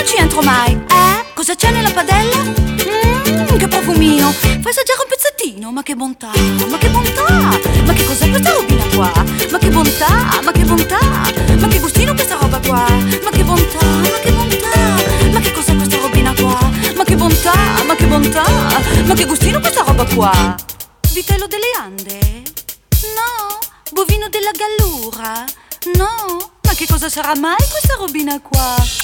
non ci entro mai. Cosa c'è nella padella? Che profumino. Fai assaggiare un pezzettino. Ma che bontà, ma che bontà. Ma che cos'è questa robina qua? Ma che bontà, ma che bontà. Ma che gustino questa roba qua. Ma che bontà, ma che bontà. Ma che cos'è questa robina qua? Ma che bontà, ma che bontà. Ma che gustino questa roba qua. Vitello delle Ande? No. Bovino della Gallura? No. Ma che cosa sarà mai questa robina qua?